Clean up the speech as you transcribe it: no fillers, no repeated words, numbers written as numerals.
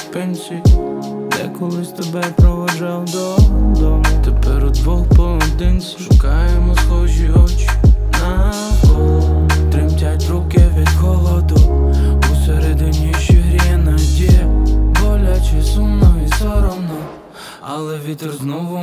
зупинці, де колись тебе проводжав додому. Тепер удвох поодинці шукаємо схожі очі навколо. Тремтять руки від холоду, усередині ще гріє надія. Боляче, сумно і соромно, але вітер знову